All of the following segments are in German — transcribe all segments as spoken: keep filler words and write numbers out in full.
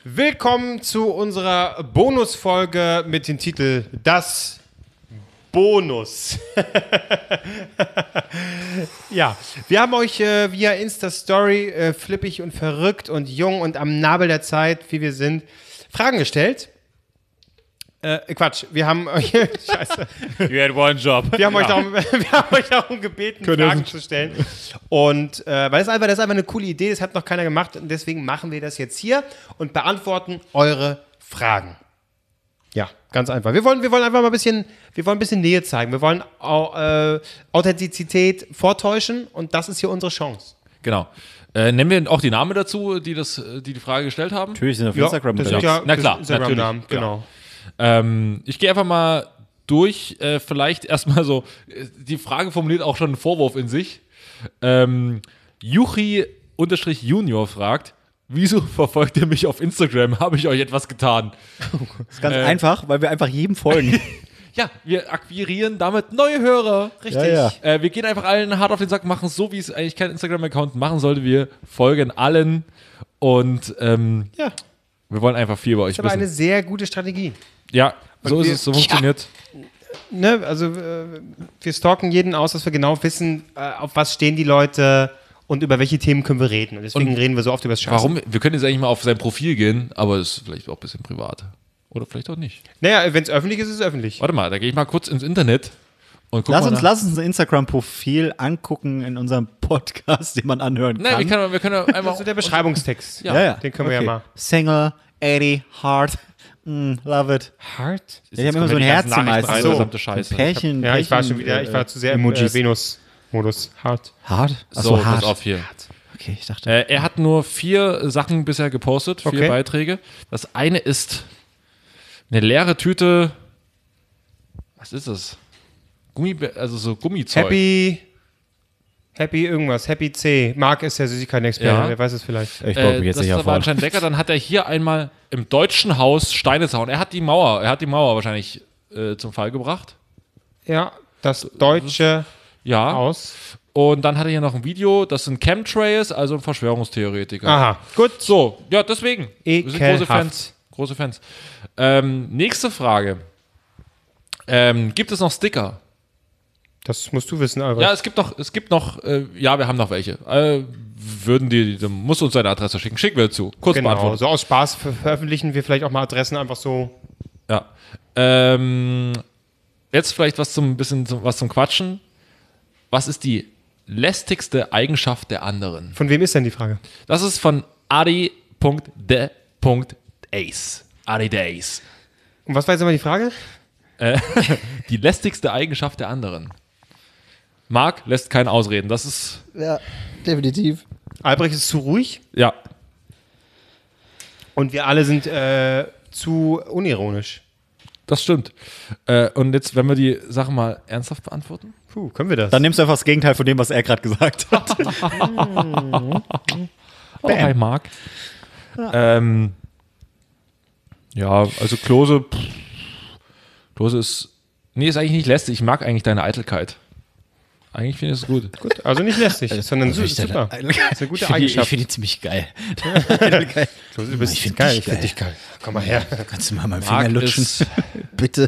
Willkommen zu unserer Bonusfolge mit dem Titel Das Bonus. Ja, wir haben euch äh, via Insta-Story, äh, flippig und verrückt und jung und am Nabel der Zeit, wie wir sind, Fragen gestellt. Äh, Quatsch, wir haben euch, scheiße. You had one job. Wir haben, ja. euch darum, wir haben euch darum gebeten, Können Fragen zu stellen. Und äh, weil das einfach, das ist einfach eine coole Idee, das hat noch keiner gemacht und deswegen machen wir das jetzt hier und beantworten eure Fragen. Ja, ganz einfach. Wir wollen, wir wollen einfach mal ein bisschen, wir wollen ein bisschen Nähe zeigen. Wir wollen au, äh, Authentizität vortäuschen und das ist hier unsere Chance. Genau. Äh, nennen wir auch die Namen dazu, die, das, die die Frage gestellt haben? Natürlich sind auf Ja, Instagram das unterwegs. sind ja Na klar, Instagram-Namen, natürlich, genau. Ähm, ich gehe einfach mal durch. Äh, vielleicht erstmal so, äh, die Frage formuliert auch schon einen Vorwurf in sich. Ähm, Juchi-Junior fragt, wieso verfolgt ihr mich auf Instagram? Habe ich euch etwas getan? Das ist ganz Äh, einfach, weil wir einfach jedem folgen. Ja, wir akquirieren damit neue Hörer. Richtig. Ja, ja. Äh, wir gehen einfach allen hart auf den Sack, machen so, wie es eigentlich kein Instagram-Account machen sollte. Wir folgen allen und ähm, Ja, wir wollen einfach viel bei euch das ist aber eine wissen. sehr gute Strategie. Ja, so Und ist wir- es, so funktioniert. Ne, also äh, wir stalken jeden aus, dass wir genau wissen, äh, auf was stehen die Leute und über welche Themen können wir reden. Und deswegen Und reden wir so oft über das Scheiße. Warum? Wir können jetzt eigentlich mal auf sein Profil gehen, aber es ist vielleicht auch ein bisschen privat. Oder vielleicht auch nicht. Naja, wenn es öffentlich ist, ist es öffentlich. Warte mal, da gehe ich mal kurz ins Internet und guck Lass mal uns, nach. lass uns ein Instagram-Profil angucken in unserem Podcast, den man anhören Nein, kann. wir können, wir können einfach. Also der Beschreibungstext. Ja. ja, ja. Den können wir ja mal. Single, eighty, hard, mm, love it. Hart? Ja, die haben immer so ein Herz meistens. So. So. Verdammte Scheiße. Pärchen, Ja, ich war Pärchen, schon wieder, ich war zu sehr im Emojis. äh, Venus-Modus. Hart. Hard? So, Achso, pass hard. auf hier. Okay, ich dachte. Äh, er hat nur vier Sachen bisher gepostet, vier Okay. Beiträge. Das eine ist eine leere Tüte. Was ist das? Gummi, also so Gummizeug. Happy, Happy irgendwas, Happy C. Marc ist der Süßigkeiten-Experte, Ja. wer weiß es vielleicht. Ich glaube, Äh, jetzt das nicht war vor. anscheinend lecker. Dann hat er hier einmal im deutschen Haus Steinezaun. Er hat die Mauer, er hat die Mauer wahrscheinlich äh, zum Fall gebracht. Ja, das deutsche Ja. Haus. Und dann hat er hier noch ein Video, das sind Chemtrails, also ein Verschwörungstheoretiker. Aha, gut. So, ja, deswegen. Wir sind große Ekelhaft. Fans. Große Fans. Ähm, nächste Frage. Ähm, gibt es noch Sticker? Das musst du wissen, Albert. Ja, es gibt noch, es gibt noch, äh, ja, wir haben noch welche. Äh, würden die, dann musst du uns deine Adresse schicken. Schicken wir zu. Kurz genau. beantwortet. So aus Spaß ver veröffentlichen wir vielleicht auch mal Adressen einfach so. Ja. Ähm, jetzt vielleicht was zum bisschen zum, was zum Quatschen. Was ist die lästigste Eigenschaft der anderen? Von wem ist denn die Frage? Das ist von adi.de.ace. Adi Days. Und was war jetzt immer die Frage? Die lästigste Eigenschaft der anderen. Marc lässt keinen ausreden. Das ist, Ja, definitiv. Albrecht ist zu ruhig ja. und wir alle sind äh, zu unironisch. Das stimmt. Äh, und jetzt, wenn wir die Sachen mal ernsthaft beantworten. Puh, können wir das? Dann nimmst du einfach das Gegenteil von dem, was er gerade gesagt hat. Oh, hi Marc. Ähm, ja, also Klose, pff, Klose ist, nee, ist eigentlich nicht lästig. Ich mag eigentlich deine Eitelkeit. Eigentlich finde ich es gut. Gut, also nicht lästig, sondern Also su- ich- super. Das ist eine gute Ich finde die, ich Eigenschaft. find die ziemlich geil. Du bist Ich find geil, dich ich finde geil. dich geil. Komm mal her. Kannst du mal meinen Marc Finger lutschen? ist, Bitte.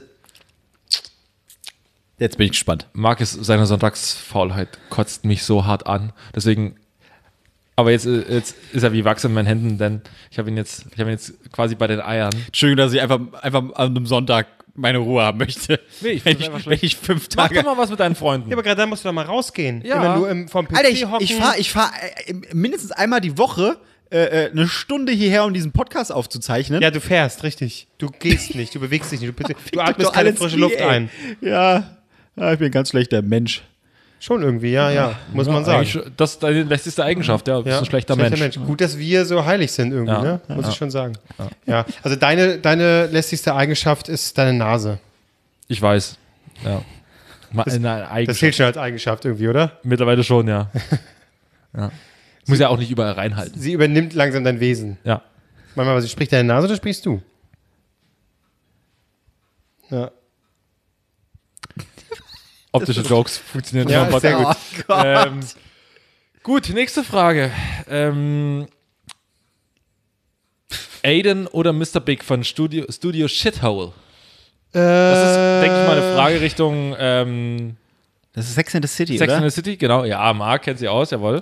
Jetzt bin ich gespannt. Marc ist, seine Sonntagsfaulheit kotzt mich so hart an. Deswegen, aber jetzt, äh, jetzt ist er wie Wachs in meinen Händen, denn ich habe ihn jetzt, ich habe ihn jetzt quasi bei den Eiern. Entschuldigung, dass ich einfach, einfach an einem Sonntag meine Ruhe haben möchte. Nee, ich wenn, find's einfach ich, schlecht. wenn ich fünf Mach Tage. doch mal was mit deinen Freunden. Ja, aber gerade dann musst du doch mal rausgehen. Ja. Immer nur im, vom P C Alter, ich, hocken. ich fahre ich fahr, äh, mindestens einmal die Woche äh, äh, eine Stunde hierher, um diesen Podcast aufzuzeichnen. Ja, du fährst, richtig. Du gehst nicht, du bewegst dich nicht. Du, du Doch atmest alle keine ins frische Knie, Luft ey. ein. Ja. ja, ich bin ein ganz schlechter Mensch. Schon irgendwie, ja, ja, muss man Ja, sagen. eigentlich schon- Das ist deine lästigste Eigenschaft, ja. Du bist Ja, ein schlechter Mensch. Gut, dass wir so heilig sind irgendwie, Ja. ne? Muss ich schon sagen. Ja. Also deine, deine lästigste Eigenschaft ist deine Nase. Ich weiß. Ja. Mal eine Das Eigenschaft. zählt schon als Eigenschaft irgendwie, oder? Mittlerweile schon, ja. ja. Muss ja auch nicht überall reinhalten. Sie übernimmt langsam dein Wesen. Ja. Manchmal, was spricht deine Nase oder sprichst du? Ja. Optische Jokes funktionieren Ja, schon. sehr gut. Ähm, gut, nächste Frage. Ähm, Aiden oder Mister Big von Studio, Studio Shithole? Äh, Das ist, denke ich mal, eine Frage Richtung ähm, Das ist Sex in the City, Sex oder? in the City, genau. Ja, Marc kennt sie aus, jawohl.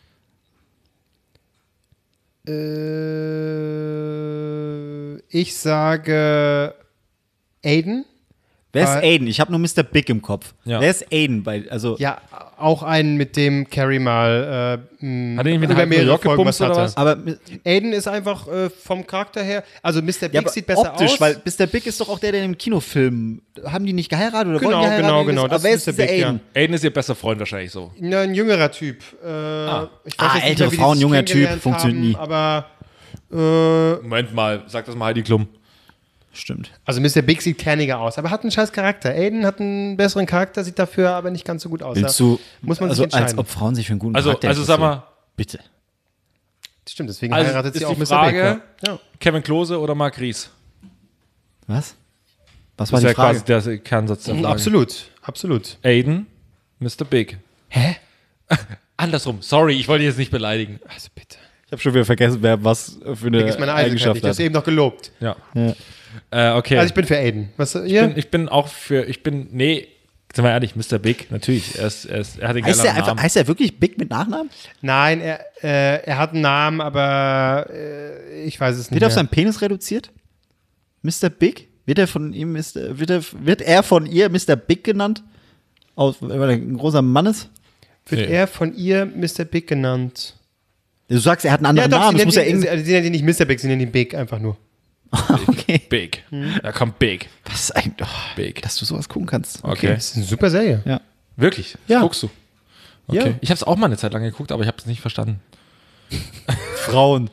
Äh, ich sage Aiden. Wer ist Äh, Aiden? Ich habe nur Mister Big im Kopf. Ja. Wer ist Aiden? Bei, also, Ja, auch einen, mit dem Carrie mal äh, mh, Hat er nicht mit über Halb New mehrere York Folgen gebumst was oder hatte. was? aber mi- Aiden ist einfach äh, vom Charakter her, also Mister Big ja, aber sieht besser optisch, aus. weil Mister Big ist doch auch der, der im Kinofilm. Haben die nicht geheiratet oder Genau, wollen die heiraten? genau, genau, Aber das wer ist ist Mister dieser Big, ja. Aiden? Aiden ist ihr bester Freund wahrscheinlich so. Ja, ein jüngerer Typ. Äh, Ah. ich Ah, jetzt nicht ältere wie die Frau, sich junger Typ, kennengelernt funktioniert nie. Aber äh, Moment mal, sag das mal Heidi Klum. Stimmt. also Mister Big sieht kerniger aus, aber hat einen scheiß Charakter. Aiden hat einen besseren Charakter, sieht dafür aber nicht ganz so gut aus. Willst Ja. du, Muss man also sich entscheiden. als ob Frauen sich für einen guten Also, Charakter also sag interessieren. mal, Bitte. Stimmt, deswegen also heiratet ist sie auch die Mister Frage, Big. Ja. Kevin Klose oder Marc Ries? Was? Was Das war ist die ja Frage? quasi der Kernsatz der Ja. Frage. Absolut, absolut. Aiden, Mister Big. Hä? Andersrum, sorry, ich wollte dich jetzt nicht beleidigen. Also bitte. Ich habe schon wieder vergessen, wer was für eine Big ist meine Eigenschaft. Ich habe es eben noch gelobt. Ja. Ja. Äh, okay. Also ich bin für Aiden. Was ich, ihr? bin, ich bin auch für, ich bin, nee, sind wir ehrlich, Mister Big, natürlich. Er, ist, er, ist, er hat den Heißt, der geileren einfach, Namen. heißt er wirklich Big mit Nachnamen? Nein, er, äh, er hat einen Namen, aber äh, ich weiß es nicht Wird er auf mehr. seinen Penis reduziert? Mister Big? Wird er von ihm, Mister wird, er, wird er von ihr Mister Big genannt? Aus, weil er ein großer Mann ist? Wird Nee. er von ihr Mister Big genannt? Du sagst, er hat einen anderen ja, doch, Namen. sie Es muss nennen, ja ihn, irgendwie. sie, sie nennen ihn nicht Mister Big, sie nennen ihn Big einfach nur. Okay. Big. Hm. Er kommt Big. Was ist eigentlich. Oh, Big. dass du sowas gucken kannst. Okay. Das ist eine super Serie. Ja. Wirklich? Das Ja. guckst du? Okay. Ja. Ich habe es auch mal eine Zeit lang geguckt, aber ich habe es nicht verstanden. Frauen.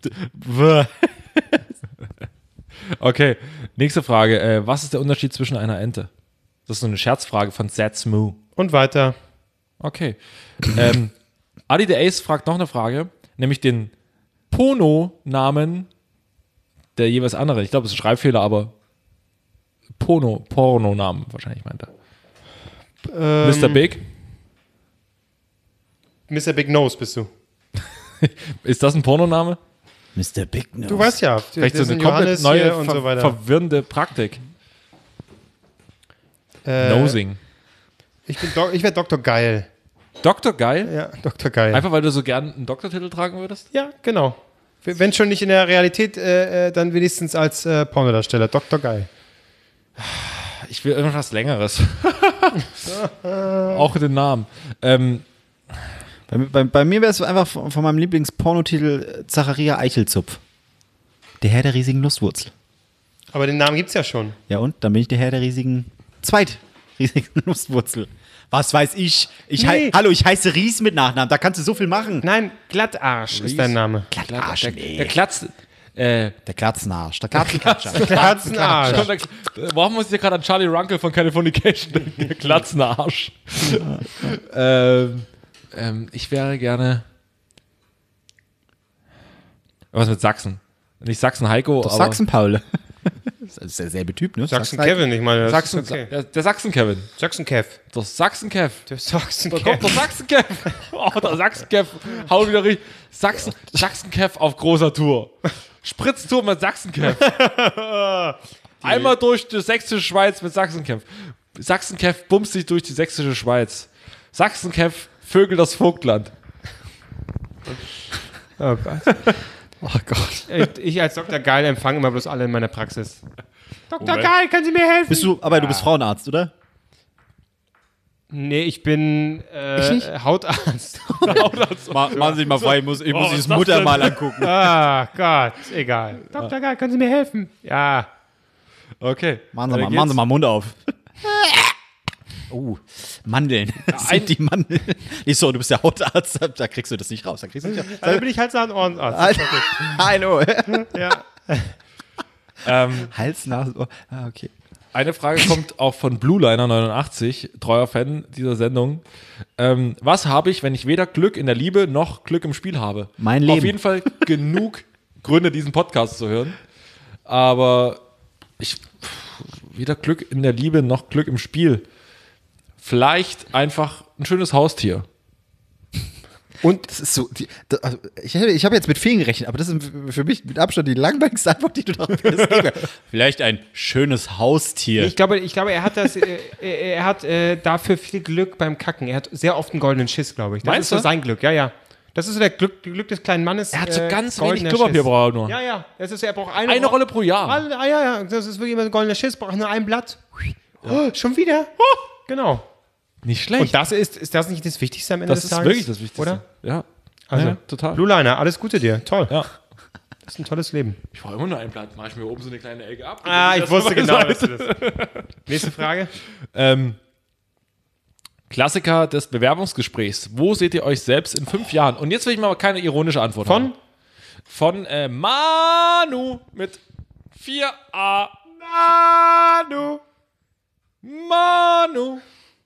Okay, nächste Frage. Äh, was ist der Unterschied zwischen einer Ente? Das ist so eine Scherzfrage von Sad Smoo. Und weiter. Okay. ähm, Adi the Ace fragt noch eine Frage, nämlich den Pono-Namen der jeweils andere. Ich glaube, es ist ein Schreibfehler, aber Pono, Porno-Namen wahrscheinlich meint er. Ähm, Mister Big, Mister Big Nose bist du. ist das ein Pornoname? Mister Big Nose. Du weißt ja. Vielleicht so das eine sind komplett Johannes neue, hier und ver so weiter. verwirrende Praktik. Äh, Nosing. Ich, bin Do- ich wäre Doktor Geil. Doktor Geil? Ja, Doktor Geil. Einfach weil du so gern einen Doktortitel tragen würdest? Ja, genau. Wenn schon nicht in der Realität, äh, äh, dann wenigstens als äh, Pornodarsteller. Doktor Geil. Ich will irgendwas Längeres. Auch den Namen. Ähm, Bei, bei, bei mir wäre es einfach von, von meinem Lieblingspornotitel Zacharia Eichelzupf. Der Herr der riesigen Lustwurzel. Aber den Namen gibt's ja schon. Ja und? Dann bin ich der Herr der riesigen zweitriesigen Lustwurzel. Was weiß ich? ich Nee. hei- Hallo, ich heiße Ries mit Nachnamen. Da kannst du so viel machen. Nein, Glattarsch ist dein Name. Glattarsch, der, nee. der Klatz. Äh, Der Glatzenarsch. Der Glatzenkatscher. Glatzenarsch. der, warum muss ich gerade an Charlie Runkle von Californication denken? Der glatzende Arsch. ähm, ähm, ich wäre gerne. Was mit Sachsen? Nicht Sachsen Heiko, aber. Sachsen-Paul. Das ist derselbe Typ, ne? Sachsen Kevin, ich meine. Das Sachsen, ist okay. der, der Sachsen-Kevin. Sachsen Kev. Der Sachsen-Kev. Der Sachsen Da kommt der Sachsen-Kev. Oh, der Sachsen-Kev. Hau wieder richtig. Sachsen, Sachsen-Kev auf großer Tour. Spritztour mit Sachsen-Kev. Einmal durch die sächsische Schweiz mit Sachsen-Kev. Sachsen-Kev bumst sich durch die sächsische Schweiz. Sachsen-Kev Vögel das Vogtland. Oh Gott. Oh Gott. Ich, ich als Doktor Geil empfange immer bloß alle in meiner Praxis. Doktor Moment. Geil, können Sie mir helfen? Bist du, aber du bist Frauenarzt, oder? Nee, ich bin äh, Ich nicht? Hautarzt. Machen Sie sich mal frei, ich muss, ich muss Oh, dieses was Mutter denn? mal angucken. Ah, Gott, egal. Doktor Geil, können Sie mir helfen? Ja. Okay. Machen Sie, Weiter mal, geht's. machen Sie mal Mund auf. Oh, Mandeln. Das ein- sind die Mandeln. Nicht so, du bist der Hautarzt, da kriegst du das nicht raus. Da kriegst du nicht raus. Also bin ich Hals, Nasen, Ohrenarzt. Hallo. Ja. Ähm, Hals, Nase, Ohr. Ah, okay. Eine Frage kommt auch von Blueliner neunundachtzig, treuer Fan dieser Sendung. Ähm, was habe ich, wenn ich weder Glück in der Liebe noch Glück im Spiel habe? Mein Leben. Auf jeden Fall genug Gründe, diesen Podcast zu hören. Aber ich pff, weder Glück in der Liebe noch Glück im Spiel. Vielleicht einfach ein schönes Haustier. Und Das ist so, die, das, also ich, ich habe jetzt mit vielen gerechnet, aber das ist für mich mit Abstand die langweiligste Antwort, die du darauf geben kannst. Vielleicht ein schönes Haustier. ich glaube, ich glaube, er hat das, äh, er er hat äh, dafür viel Glück beim Kacken. Er hat sehr oft einen goldenen Schiss, glaube ich. Das Meinst ist so du? sein Glück, ja, ja. Das ist so der Glück, Glück des kleinen Mannes. Er hat so äh, ganz wenig goldener Klopapier Schiss. braucht er nur. Ja, ja. Das ist, er braucht eine, Eine Rolle pro Jahr. Alle- Ah, ja, ja. Das ist wirklich immer ein goldener Schiss, braucht nur ein Blatt. Oh, schon wieder? Genau. Nicht schlecht. Und das ist, ist das nicht das Wichtigste am Ende das des ist Tages? wirklich das Wichtigste. Oder? Ja. Also, ja, total. Blue Liner, alles Gute dir. Toll. Ja. Das ist ein tolles Leben. Ich brauche immer nur ein Blatt. Mache ich mir oben so eine kleine Ecke ab. Ah, ich Das wusste auf meine genau, Seite. dass du das. Nächste Frage. Ähm, Klassiker des Bewerbungsgesprächs. Wo seht ihr euch selbst in fünf Jahren? Und jetzt will ich mal keine ironische Antwort Von? haben. Von äh, Manu mit vier A. Manu. Manu.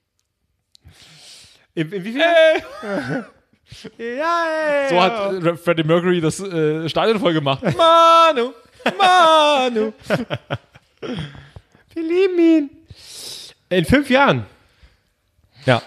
In, in wie viel? Ey. Ja, ey. So hat äh, Freddie Mercury das äh, Stadion voll gemacht. Manu. Manu. Wir lieben ihn. In fünf Jahren. Ja.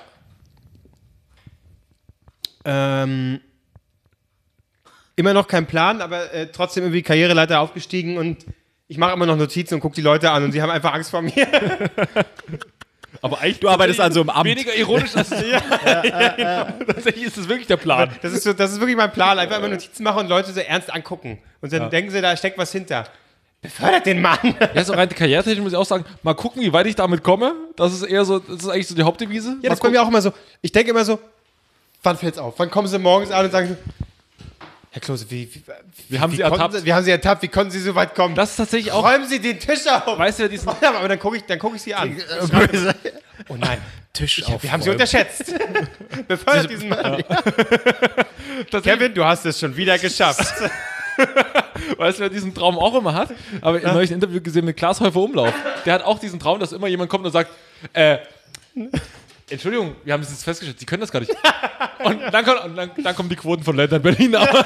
Ähm, immer noch kein Plan, aber äh, trotzdem irgendwie Karriereleiter aufgestiegen und ich mache immer noch Notizen und gucke die Leute an und sie haben einfach Angst vor mir. Aber eigentlich, Du arbeitest also im Amt. Weniger ironisch als es ja, ja, ja. Tatsächlich ist das wirklich der Plan. Das ist, so, das ist wirklich mein Plan. Einfach immer Notizen machen und Leute so ernst angucken. Und dann denken sie, da steckt was hinter. Befördert den Mann. Ja, so rein karrieretechnisch muss ich auch sagen, mal gucken, wie weit ich damit komme. Das ist eher so, das ist eigentlich so die Hauptdevise. Ja, Mal das ist bei mir auch immer so. Ich denke immer so, wann fällt's auf? Wann kommen sie morgens an und sagen so, Herr Klose, wie, wie, Wir haben wie sie konnten ertappt. Sie, wir haben sie ertappt. Wie konnten Sie so weit kommen? Das ist tatsächlich auch, Räumen Sie den Tisch auf. weißt du, diesen, Aber dann gucke ich, dann guck ich sie an. Böse. Oh nein, Tisch ich, wir haben sie unterschätzt. Befördert diesen Mann. tatsächlich, Kevin, du hast es schon wieder geschafft. weißt du, wer diesen Traum auch immer hat? Aber ich habe neulich ein Interview gesehen mit Klaas Häufer Umlauf. Der hat auch diesen Traum, dass immer jemand kommt und sagt, äh, Entschuldigung, wir haben es jetzt festgestellt, Sie können das gar nicht. Und dann, kommt, und dann, dann kommen die Quoten von Ländern Berlin. Aber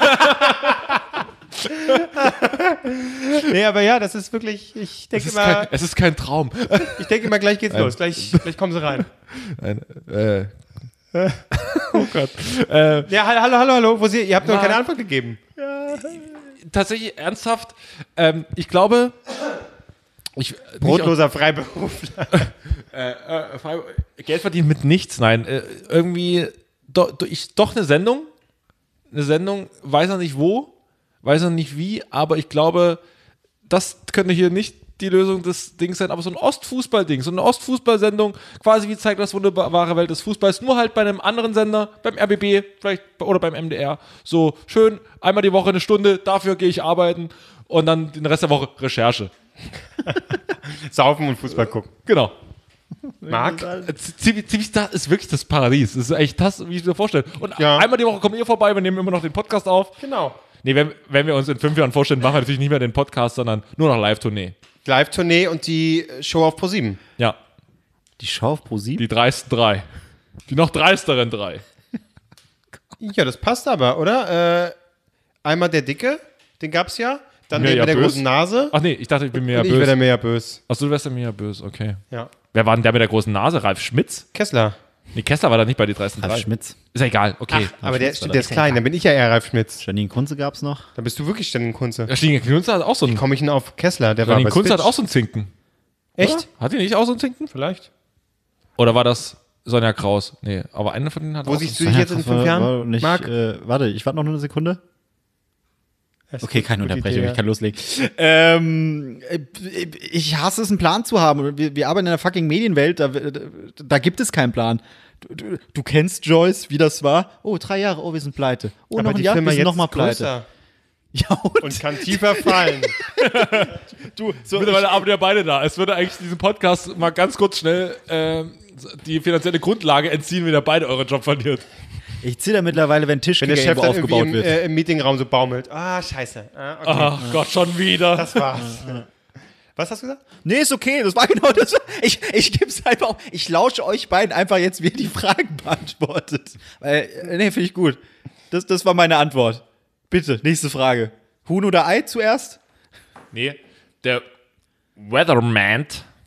Nee, aber ja, das ist wirklich, ich es, denke ist immer, kein, es ist kein Traum. ich denke immer, gleich geht's los. Gleich, gleich kommen sie rein. Ein, äh, oh Gott. Äh, Ja, hallo, hallo, hallo, hallo. Wo Sie, ihr habt noch Na. keine Antwort gegeben. tatsächlich ernsthaft, ähm, ich glaube, ich, nicht, Brotloser Freiberufler. äh, äh, Frage, Geld verdienen mit nichts, nein, äh, irgendwie do, do, ich, doch eine Sendung, eine Sendung, weiß noch nicht wo, weiß noch nicht wie, aber ich glaube, das könnte hier nicht die Lösung des Dings sein, aber so ein Ostfußball-Ding, so eine Ostfußball-Sendung, quasi wie zeigt das wunderbare Welt des Fußballs, nur halt bei einem anderen Sender, beim R B B vielleicht oder beim M D R, so schön, einmal die Woche eine Stunde, dafür gehe ich arbeiten und dann den Rest der Woche Recherche. Saufen und Fußball gucken. Genau. Marc? Äh, Ziemlich, ziemlich, das ist wirklich das Paradies. Das ist echt das, wie ich mir vorstelle. Und Ja. einmal die Woche kommt ihr vorbei, wir nehmen immer noch den Podcast auf. Genau. Nee, wenn, wenn wir uns in fünf Jahren vorstellen, machen wir natürlich nicht mehr den Podcast, sondern nur noch Live-Tournee. Live-Tournee und die Show auf ProSieben. Ja, Die Schau auf ProSieben? die dreisten drei. Die noch dreisteren drei. Ja, das passt aber, oder? Äh, einmal der Dicke, den gab's ja. Dann Mir den ja mit der bös. großen Nase. Ach nee, ich dachte, ich bin mir ja Und ich werde böse. mir ja böse. Achso, du wärst ja mir ja böse, okay. Ja. Wer war denn der mit der großen Nase? Ralf Schmitz? Kessler. Nee, Kessler war da nicht bei die dreisten drei. Ralf Schmitz. Ist ja egal, okay. Aber der, Schmitz war stimmt, der das. ist klein, dann bin ich ja eher Ralf Schmitz. Janine Kunze gab's noch. Dann bist du wirklich Janine Kunze. Ja, Stiegen Kunze hat auch so einen. Komme ich denn auf Kessler? Der war Janine bei Kunze hat Switch. auch so einen Zinken. Echt? Hat die nicht auch so einen Zinken? Vielleicht. Oder war das Sonja Kraus? Nee, aber eine von denen hat Wo auch siehst so du dich jetzt in fünf Jahren, Nicht, Marc? äh, warte, ich warte noch nur eine Sekunde. Das ist Okay, eine keine gute Unterbrechung, Idee, ich kann loslegen. Ähm, äh, ich hasse es, einen Plan zu haben. Wir, wir arbeiten in der fucking Medienwelt, da, da gibt es keinen Plan. Du, du, du kennst Joyce, wie das war. Oh, drei Jahre, oh, wir sind pleite. Oh, Aber noch ein die Jahr, Firma wir sind jetzt noch mal ist pleite. größer Ja, und, und kann tiefer fallen. du, so, Mittlerweile arbeiten ja beide da. Es würde eigentlich diesem Podcast mal ganz kurz schnell ähm, die finanzielle Grundlage entziehen, wenn ihr beide euren Job verliert. ich, ich zitter mittlerweile, wenn Wenn der Tischkicker Chef irgendwo dann irgendwie aufgebaut im, wird. äh, im Meetingraum so baumelt. Ah, scheiße. Ah, okay. Ach Gott, schon wieder. Das war's. Was hast du gesagt? Nee, ist okay, das war genau das. Ich, ich geb's einfach auf. Ich lausche euch beiden einfach jetzt, wie ihr die Fragen beantwortet. Weil, äh, nee, finde ich gut. Das, das war meine Antwort. Bitte, nächste Frage. Huhn oder Ei zuerst? Nee, der Weatherman,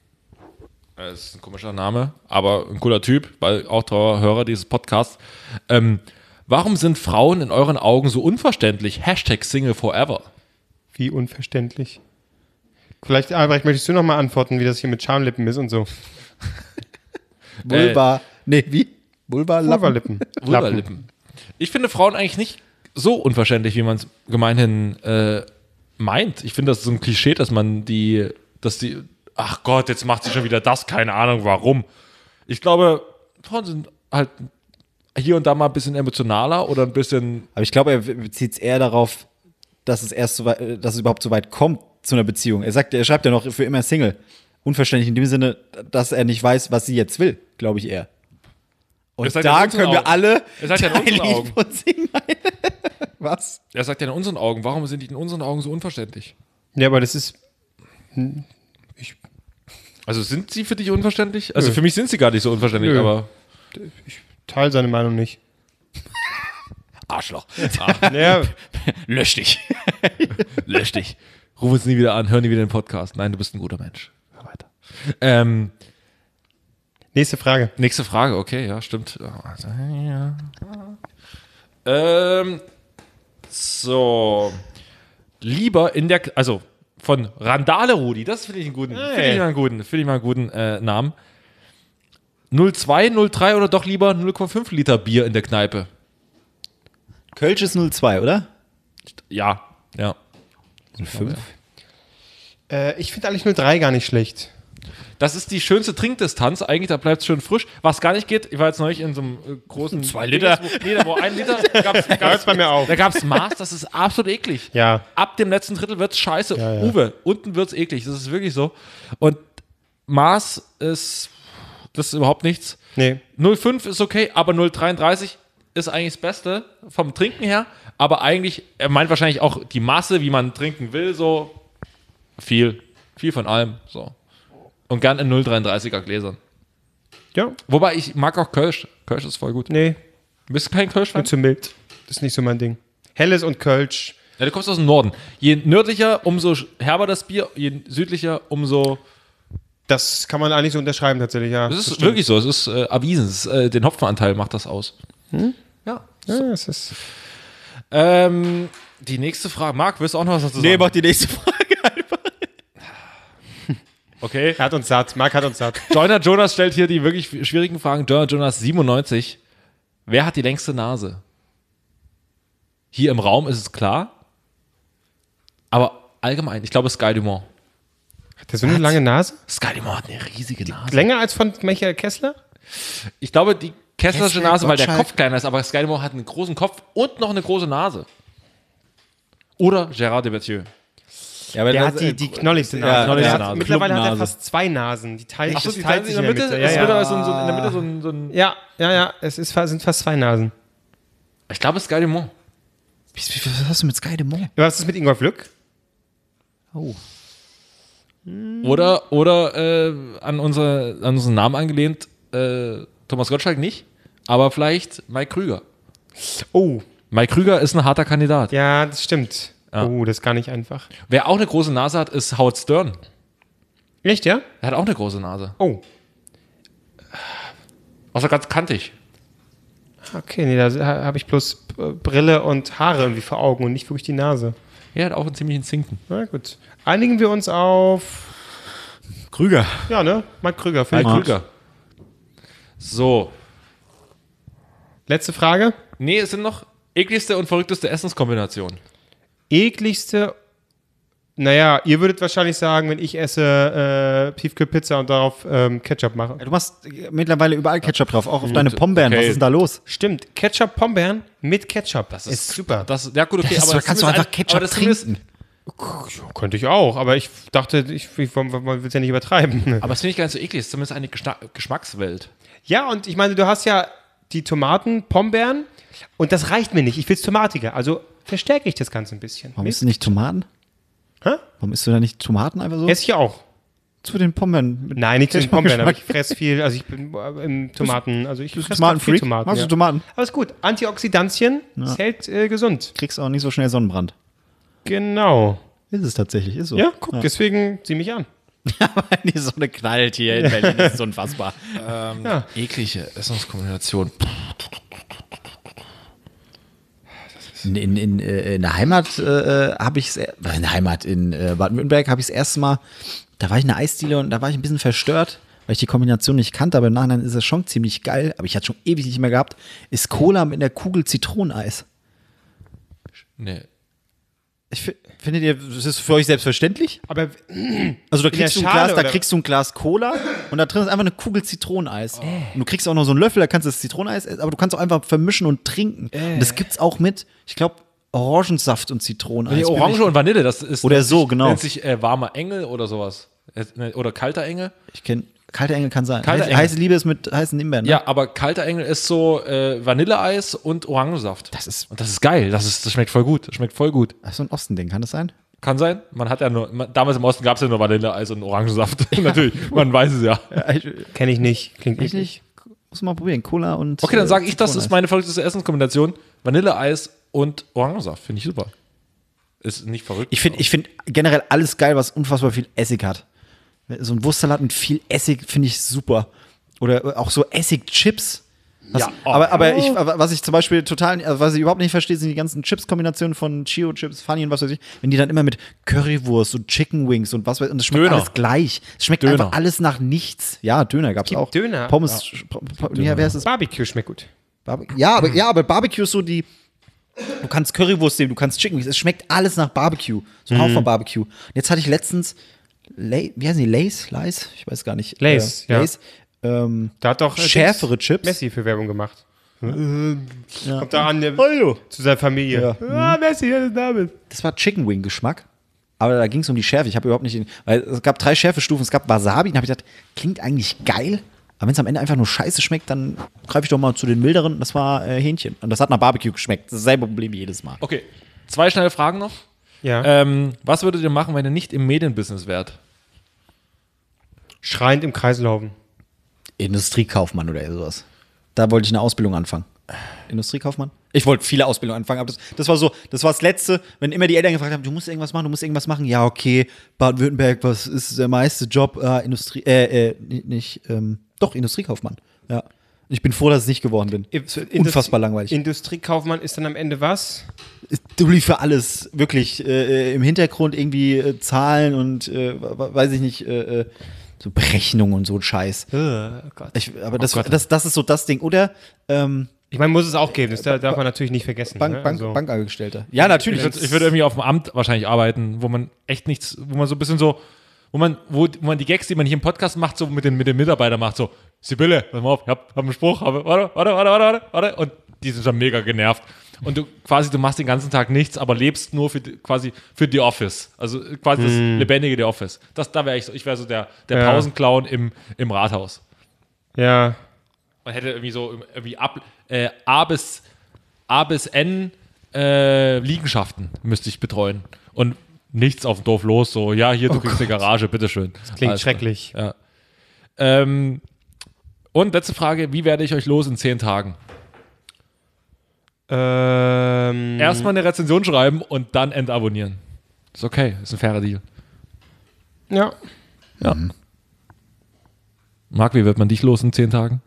das ist ein komischer Name, aber ein cooler Typ, weil auch treuer Hörer dieses Podcasts, ähm, Warum sind Frauen in euren Augen so unverständlich? Hashtag Single Forever. Wie unverständlich. Vielleicht, Albrecht, möchtest du noch mal antworten, wie das hier mit Schamlippen ist und so? Vulva. Nee, wie? Vulva-Lappen? Vulvalippen. Vulvalippen. Ich finde Frauen eigentlich nicht so unverständlich, wie man es gemeinhin äh, meint. Ich finde, das ist so ein Klischee, dass man die, dass die, ach Gott, jetzt macht sie schon wieder das, keine Ahnung warum. Ich glaube, Frauen sind halt hier und da mal ein bisschen emotionaler oder ein bisschen. Aber ich glaube, er bezieht es eher darauf, dass es erst so weit, dass es überhaupt so weit kommt zu einer Beziehung. Er sagt, er schreibt ja noch für immer Single. Unverständlich in dem Sinne, dass er nicht weiß, was sie jetzt will, glaube ich eher. Und Das sagt er da in unseren können wir Augen. alle Er sagt ja in ein unseren Lied Augen. von singen. Was? Er sagt ja in unseren Augen, warum sind die in unseren Augen so unverständlich? Ja, aber das ist. Also sind sie für dich unverständlich? Also Nö. für mich sind sie gar nicht so unverständlich, Nö. aber Ich teile seine Meinung nicht. Arschloch. Naja, Lösch dich. lösch dich. Ruf uns nie wieder an, hör nie wieder den Podcast. Nein, du bist ein guter Mensch. Hör weiter. Ähm, nächste Frage. nächste Frage, okay, ja, stimmt. Ähm, so. Lieber in der, also von Randale Rudi, das finde ich einen guten, Hey. finde ich mal einen guten, finde ich mal einen guten äh, Namen. null Komma zwei, null Komma drei oder doch lieber null Komma fünf Liter Bier in der Kneipe? Kölsch ist null Komma zwei, oder? Ja, ja. fünf. Äh, ich finde eigentlich null Komma drei gar nicht schlecht. Das ist die schönste Trinkdistanz. Eigentlich, da bleibt es schön frisch. Was gar nicht geht, ich war jetzt neulich in so einem äh, großen. Zwei Liter. Wo, nee, da wo ein Liter. Gab's, Hört's gab's, bei mir auf. Da gab es Maß, das ist absolut eklig. Ja. Ab dem letzten Drittel wird es scheiße. Ja, ja. Uwe, unten wird es eklig. Das ist wirklich so. Und Maß ist. Das ist überhaupt nichts. Nee. null Komma fünf ist okay, aber null Komma dreiunddreißig ist eigentlich das Beste vom Trinken her. Aber eigentlich, er meint wahrscheinlich auch die Masse, wie man trinken will, so viel. Viel von allem. So. Und gern in null Komma dreiunddreißiger Gläsern. Ja. Wobei, ich mag auch Kölsch. Kölsch ist voll gut. Nee. Bist du kein Kölsch-Fan? Bin zu mild. Das ist nicht so mein Ding. Helles und Kölsch. Ja, du kommst aus dem Norden. Je nördlicher, umso herber das Bier. Je südlicher, umso... Das kann man eigentlich so unterschreiben tatsächlich, ja. Das ist stimmt. wirklich so. Es ist äh, erwiesen. Es ist, äh, den Hopfenanteil macht das aus. Ja. Ja, es ist. Ähm, die nächste Frage. Marc, willst du auch noch was dazu sagen? Nee, mach die nächste Frage einfach. Okay. Er hat uns satt. Marc hat uns satt. Joiner Jonas stellt hier die wirklich schwierigen Fragen. Joiner Jonas siebenundneunzig. Wer hat die längste Nase? Hier im Raum ist es klar. Aber allgemein, ich glaube Sky Dumont. Hat der so eine lange Nase? Sky Dumont hat eine riesige Nase. Länger als von Michael Kessler? Ich glaube, die Kesslersche Kessler, Nase, weil der Gottschalk. Kopf kleiner ist, aber Sky Dumont hat einen großen Kopf und noch eine große Nase. Oder Gérard Depardieu. Ja, aber Der das- hat die, die knolligste ja, Nase. knolligste der hat, Nase. Mittlerweile hat er Clubnase. fast zwei Nasen. Die teilt, Achso, das die teilt teilen sich in der Mitte, Ja, ist ja. wieder so ein, so ein, in der Mitte so ein, so ein ja, ja, ja. Es ist, fa- sind fast zwei Nasen. ich glaube Sky Dumont. Wie- wie- Was hast du mit Sky Dumont? Was ist mit Ingolf Lück? Oh. Oder, oder äh, an, unsere, an unseren Namen angelehnt, äh, Thomas Gottschalk nicht, aber vielleicht Mike Krüger. Oh, Mike Krüger ist ein harter Kandidat. ja, das stimmt. Ja. Oh, das ist gar nicht einfach. Wer auch eine große Nase hat, ist Howard Stern. Echt, ja? Er hat auch eine große Nase. Oh, Außer ganz kantig. okay, nee, da ha- habe ich bloß äh, Brille und Haare irgendwie vor Augen und nicht wirklich die Nase. Er hat auch einen ziemlichen Zinken. Na gut. Einigen wir uns auf, Krüger. ja, ne? Mike Krüger. finde Mike ich gut. Krüger. So. Letzte Frage. Nee, es sind noch ekligste und verrückteste Essenskombinationen. Ekligste, naja, ihr würdet wahrscheinlich sagen, wenn ich esse äh, Tiefkühlpizza und darauf ähm, Ketchup mache. Du machst mittlerweile überall Ketchup drauf, auch auf deine Pombeeren. okay. Was ist denn da los? Stimmt, Ketchup Pombeeren mit Ketchup. Das ist, super. Das, ja, gut, okay, Das ist- aber da das kannst du zumindest einfach ein- Ketchup aber das zumindest- trinken. Ja, könnte ich auch, aber ich dachte, ich, ich, man will es ja nicht übertreiben. Aber das finde ich gar nicht so eklig. Das ist zumindest eine Geschna Geschmackswelt. Ja, und ich meine, du hast ja die Tomaten, Pombeeren und das reicht mir nicht. Ich will es tomatiger. Also verstärke ich das Ganze ein bisschen. Warum isst du nicht Tomaten? Hä? Warum isst du da nicht Tomaten einfach so? Esse ich auch. Zu den Pombeeren. Mit Nein, nicht zu den Ketchup- Pombeeren, aber ich fresse viel, also ich bin äh, im Tomaten, also ich fresse Tomatenfreak? viel Tomaten. Magst du Ja. Tomaten? Aber ist gut. Antioxidantien, es hält äh, gesund. Kriegst auch nicht so schnell Sonnenbrand. Genau. Ist es tatsächlich, ist so. Ja, guck, deswegen zieh mich an. Die Sonne knallt hier in Berlin, das ist unfassbar. Eklige Essenskombination. In, in, in, äh, in der Heimat äh, habe ich es, in der Heimat in äh, Baden-Württemberg habe ich es erste Mal, da war ich in einer Eisdiele und da war ich ein bisschen verstört, weil ich die Kombination nicht kannte, aber im Nachhinein ist es schon ziemlich geil, aber ich hatte schon ewig nicht mehr gehabt, ist Cola mit einer Kugel Zitroneneis. Nee. Ich fi- findet ihr, das ist für euch selbstverständlich? Aber Also da In kriegst, der du ein Schale, Glas, da oder? kriegst du ein Glas Cola und da drin ist einfach eine Kugel Zitroneneis. Und du kriegst auch noch so einen Löffel, da kannst du das Zitroneneis essen, aber du kannst auch einfach vermischen und trinken. Und das gibt's auch mit, ich glaube, Orangensaft und Zitroneneis. Nee, Orange und Vanille, das ist. Oder nennt so, sich, genau. Nennt sich äh, warmer Engel oder sowas. Äh, ne, Oder kalter Engel. Ich kenne, kalter Engel kann sein. Kalter Heiß, Engel. heiße Liebe ist mit heißen Himbeeren. Ne? Ja, aber kalter Engel ist so äh, Vanilleeis und Orangensaft. Das ist- und das ist geil. Das, ist, das schmeckt voll gut. Das schmeckt voll gut. Ach, so ein Ostending, kann das sein? Kann sein. Man hat ja nur. Man, damals im Osten gab es ja nur Vanilleeis und Orangensaft. Natürlich. Man weiß es ja. kenne ich nicht. Klingt Ich eklig. nicht. Muss mal probieren. Cola und. Okay, dann äh, sage ich, das ist Zitroneneis. meine verrückteste Essenskombination. Vanilleeis und Orangensaft. Finde ich super. Ist nicht verrückt. Ich finde ich find generell alles geil, was unfassbar viel Essig hat. So ein Wurstsalat mit viel Essig finde ich super. Oder auch so Essig-Chips. Was, Ja, oh. aber, aber ich, aber was ich zum Beispiel total, also was ich überhaupt nicht verstehe, sind die ganzen Chips-Kombinationen von Chio-Chips, Funny und was weiß ich, wenn die dann immer mit Currywurst und Chicken Wings und was weiß ich, und das schmeckt Döner. alles gleich. Es schmeckt Döner. einfach alles nach nichts. Ja, Döner gab's Gibt auch. Döner. Pommes, ja, ja wer ist das? Barbecue schmeckt gut. Barbe- Ja, aber, ja, aber Barbecue ist so die. Du kannst Currywurst nehmen, du kannst Chicken Wings. Es schmeckt alles nach Barbecue. So ein Hauch von Barbecue. Und jetzt hatte ich letztens. Lay, wie heißen die? Lays? Lays? Ich weiß gar nicht. Lays, äh, ja. Lays. Ähm, Da hat doch äh, schärfere Dings Chips. Messi für Werbung gemacht. Kommt da an der, Hallo. zu seiner Familie. Ja. Ah, Messi, hier ist David. Das war Chicken Wing Geschmack. Aber da ging es um die Schärfe. Ich habe überhaupt nicht. Den, weil es gab drei Schärfestufen. Es gab Wasabi. Dann habe ich gedacht, klingt eigentlich geil. Aber wenn es am Ende einfach nur scheiße schmeckt, dann greife ich doch mal zu den milderen. Das war äh, Hähnchen. Und das hat nach Barbecue geschmeckt. Dasselbe Problem jedes Mal. Okay. Zwei schnelle Fragen noch. Ja. Ähm, was würdet ihr machen, wenn ihr nicht im Medienbusiness wärt? Schreiend im Kreis laufen. Industriekaufmann oder sowas. Da wollte ich eine Ausbildung anfangen. Industriekaufmann? Ich wollte viele Ausbildungen anfangen, aber das, das war so, das war das Letzte, wenn immer die Eltern gefragt haben, du musst irgendwas machen, du musst irgendwas machen. Ja, okay, Baden-Württemberg, was ist der meiste Job? Äh, Industrie, äh, äh, nicht, ähm, doch, Industriekaufmann. Ja. Ich bin froh, dass ich es nicht geworden bin. Es wird unfassbar langweilig. Industriekaufmann ist dann am Ende was? Du lief für alles, wirklich, äh, im Hintergrund irgendwie äh, Zahlen und, äh, weiß ich nicht, äh, so Berechnungen und so ein Scheiß. Oh Gott. Ich, aber das, Gott. das, das ist so das Ding. Oder ähm, Ich meine, muss es auch geben. Das darf man natürlich nicht vergessen. Bank, ne? Bank, Also- Bankangestellter. Ja, natürlich. Ich würde ich würd irgendwie auf dem Amt wahrscheinlich arbeiten, wo man echt nichts, wo man so ein bisschen so, wo man, wo, wo man die Gags, die man hier im Podcast macht, so mit den, mit den Mitarbeitern macht, so, Sibylle, pass mal auf, ich hab, hab einen Spruch, hab, warte, warte, warte, warte, warte, und die sind schon mega genervt. Und du quasi, du machst den ganzen Tag nichts, aber lebst nur für die, quasi für The Office. Also quasi das lebendige The Office. Das, da wäre ich so, ich wäre so der, der Ja. Pausenclown im, im Rathaus. Ja. Man hätte irgendwie so irgendwie ab, äh, A bis A bis N äh, Liegenschaften müsste ich betreuen. Und nichts auf dem Dorf los, so, ja, hier, du kriegst eine Garage, bitteschön. Das Klingt schrecklich. Ja. Ähm, und letzte Frage, wie werde ich euch los in zehn Tagen? Ähm, Erstmal eine Rezension schreiben und dann entabonnieren. Ist okay, ist ein fairer Deal. ja. Ja. Marc, wie wird man dich los in zehn Tagen?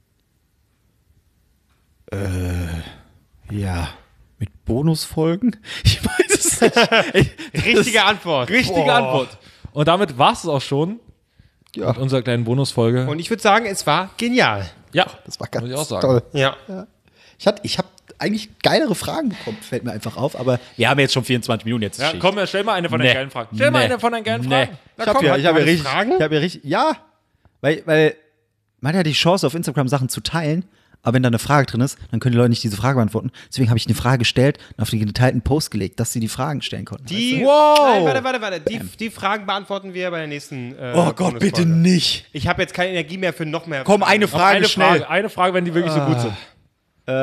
Ja. Mit Bonusfolgen? Ich weiß es nicht. Richtige Antwort. Richtige Boah. Antwort. Und damit war es auch schon Ja, mit unserer kleinen Bonusfolge. Und ich würde sagen, es war genial. ja, das war ganz muss ich auch sagen. toll. Ja. Ich, hatte- ich habe eigentlich geilere Fragen bekommen, fällt mir einfach auf, aber wir haben jetzt schon vierundzwanzig Minuten jetzt. Ja, Schicht. komm, stell mal eine von Nee. den geilen Fragen. Stell mal Nee. eine von den geilen Nee. Fragen. Na, Ich habe komm, ja, halt ich hab mal ja die richtig, Fragen? ich hab ja richtig, ja, weil, weil man hat ja die Chance, auf Instagram Sachen zu teilen, aber wenn da eine Frage drin ist, dann können die Leute nicht diese Frage beantworten. Deswegen habe ich eine Frage gestellt und auf den geteilten Post gelegt, dass sie die Fragen stellen konnten. Die, weißt Wow. Nein, warte, warte, warte. Die, die Fragen beantworten wir bei der nächsten. Äh, du? Oh Gott, bitte Bonusfolge. nicht. Ich habe jetzt keine Energie mehr für noch mehr. Komm, eine Noch Frage eine schnell. Frage, eine Frage, wenn die wirklich so gut sind. Äh,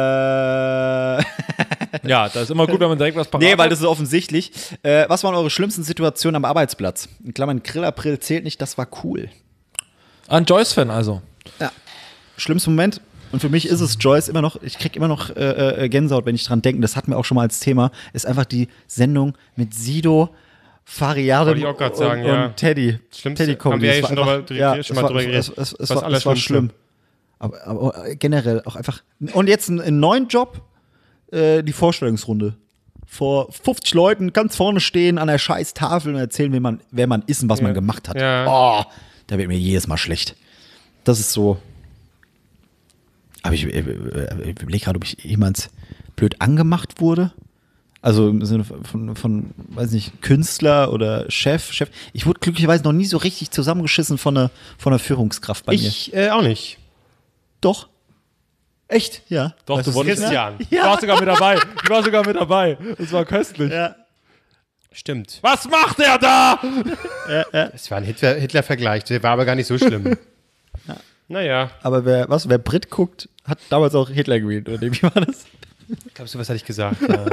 Ja, das ist immer gut, wenn man direkt was parat nee, weil hat. das ist offensichtlich. Äh, was waren eure schlimmsten Situationen am Arbeitsplatz? In Klammern, Grill-April zählt nicht, das war cool. Ein Joyce-Fan also. Ja. Schlimmster Moment. Und für mich ist es Joyce immer noch, ich krieg immer noch äh, äh, Gänsehaut, wenn ich dran denke. Das hatten wir auch schon mal als Thema. Ist einfach die Sendung mit Sido, Fariade Wollte ich auch grad und, sagen, und ja. Teddy. Schlimmste- Teddy Comedy. haben wir ja Es war schon drüber- einfach- drüber- ja, schon es mal war- drüber es- geredet. Es, es, es, Das war, es war Allerschlimmste. schlimm. Aber, aber generell auch einfach. Und jetzt einen, einen neuen Job. äh, die Vorstellungsrunde. Vor fünfzig Leuten ganz vorne stehen an der scheiß Tafel und erzählen, wer man, wer man ist und was man gemacht hat. Ja. Oh, da wird mir jedes Mal schlecht. Das ist so. Aber ich, ich, ich überlege gerade, ob ich jemals blöd angemacht wurde. Also im Sinne von, von, weiß nicht, Künstler oder Chef, Chef. Ich wurde glücklicherweise noch nie so richtig zusammengeschissen von einer, von einer Führungskraft bei mir. Ich äh, auch nicht. Doch. Echt? Ja. Doch, Das du ist wurdest. Christian. Ich war sogar mit dabei. Ich war sogar mit dabei. Das war köstlich. Ja. Stimmt. Was macht er da? Es war ein Hitler- Hitler-Vergleich, der war aber gar nicht so schlimm. Naja. Aber wer, was, wer Brit guckt, hat damals auch Hitler gewählt, oder wie war das? Glaubst du, was hatte ich gesagt? Ja.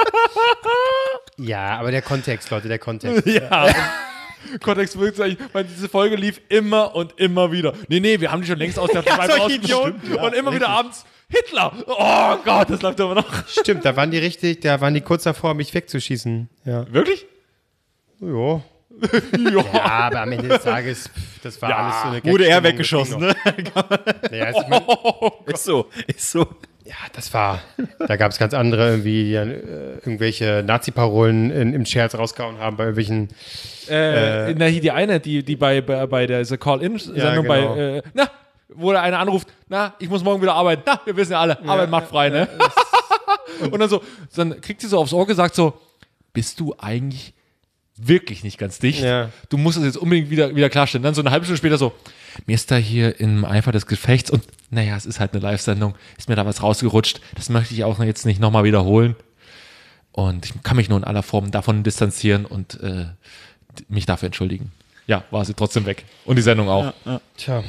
Ja, aber der Kontext, Leute, der Kontext. Ja. Kontext wirklich eigentlich, weil diese Folge lief immer und immer wieder. Nee, nee, wir haben die schon längst aus der Ja, Schweiz solche Idioten. rausgeschnitten. Und immer wieder abends Hitler. Oh Gott, das läuft immer noch. Stimmt, da waren die richtig, da waren die kurz davor, mich wegzuschießen. Ja. Wirklich? Ja. Ja. Ja, aber am Ende des Tages, pff, das war Ja, alles so eine Wurde er Gagstimmung, weggeschossen, das ne? ging noch. Ja, also ich mein, Ist so, ist so. ja, das war, da gab es ganz andere irgendwie, die dann, äh, irgendwelche Nazi-Parolen in, im Scherz rausgehauen haben bei irgendwelchen, Äh, na, hier die eine, die, die bei, bei, bei der The Call-In-Sendung Ja, genau. bei, äh, na, wo der eine anruft, na, ich muss morgen wieder arbeiten. Na, wir wissen ja alle, Arbeit macht frei, ne? Und dann so, dann kriegt sie so aufs Ohr gesagt so, bist du eigentlich wirklich nicht ganz dicht? Ja. Du musst es jetzt unbedingt wieder, wieder klarstellen. Dann so eine halbe Stunde später so, mir ist da hier im Eifer des Gefechts und naja, es ist halt eine Live-Sendung, ist mir da was rausgerutscht, das möchte ich auch jetzt nicht nochmal wiederholen. Und ich kann mich nur in aller Form davon distanzieren und äh, mich dafür entschuldigen. Ja, war sie trotzdem weg. Und die Sendung auch. tja,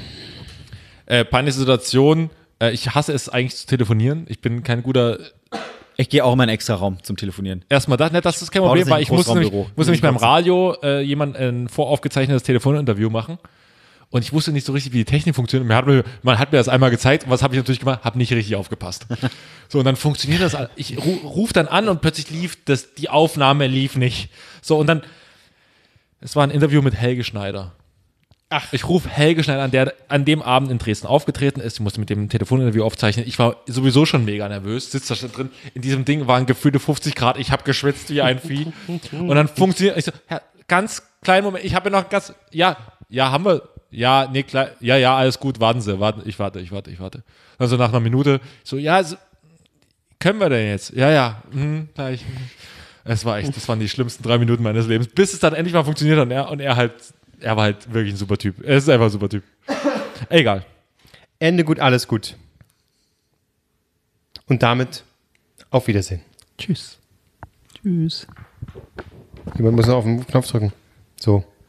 Äh, peinliche Situation. Äh, ich hasse es eigentlich zu telefonieren. Ich bin kein guter. Ich gehe auch in meinen extra Raum zum Telefonieren. Erstmal das, ne, das ist kein Bau Problem, das nicht weil im ich muss nämlich, Großraumbüro. muss nämlich beim Radio äh, jemand ein voraufgezeichnetes Telefoninterview machen. Und ich wusste nicht so richtig, wie die Technik funktioniert. Man hat mir, man hat mir das einmal gezeigt. Und was habe ich natürlich gemacht? Habe nicht richtig aufgepasst. So, und dann funktioniert das. Ich ru, ruf dann an und plötzlich lief das, die Aufnahme lief nicht. So, und dann, es war ein Interview mit Helge Schneider. Ach. Ich rufe Helge Schneider an, der an dem Abend in Dresden aufgetreten ist. Ich musste mit dem Telefoninterview aufzeichnen. Ich war sowieso schon mega nervös. Sitzt da schon drin. In diesem Ding waren gefühlte fünfzig Grad. Ich habe geschwitzt wie ein Vieh. Und dann funktioniert, ich so, ja, ganz kleinen Moment. Ich habe ja noch ganz, ja, ja, haben wir. Ja, nee, klar, ja, ja, alles gut, warten Sie, warten, ich warte, ich warte, ich warte. Also nach einer Minute, so, ja, so, können wir denn jetzt? Ja, ja, hm, gleich. Es war echt, das waren die schlimmsten drei Minuten meines Lebens, bis es dann endlich mal funktioniert hat und er, und er halt, er war halt wirklich ein super Typ. Er ist einfach ein super Typ. Egal. Ende gut, alles gut. Und damit auf Wiedersehen. Tschüss. Tschüss. Jemand muss noch auf den Knopf drücken. So.